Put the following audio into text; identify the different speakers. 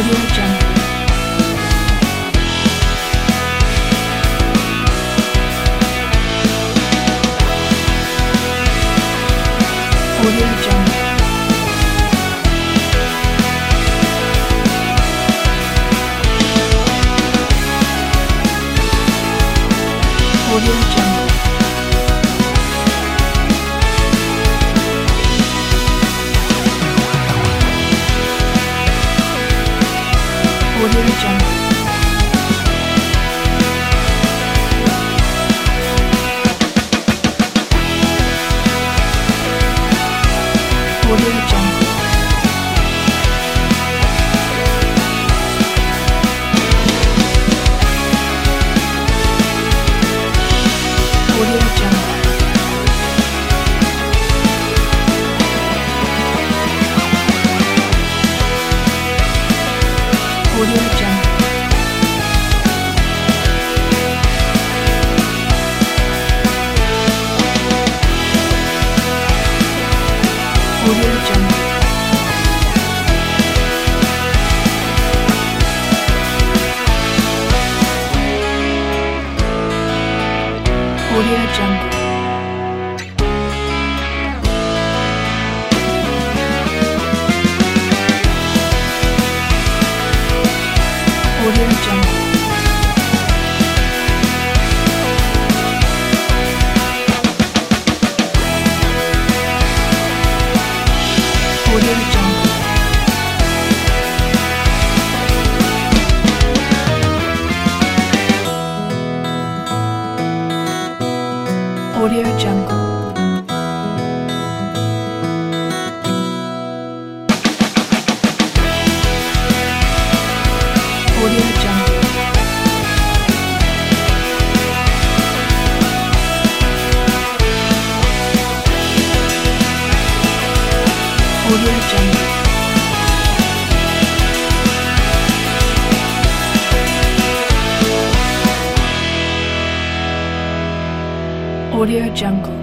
Speaker 1: Audio Jungle. Audio Jungle. Audio Jungle. Audio Jungle. Audio Jungle. Audio Jungle. Audio Jungle. Audio Jungle. Audio Jungle. Audio Jungle. Audio Jungle. Audio Jungle. Audio Jungle. Audio Jungle. Audio Jungle.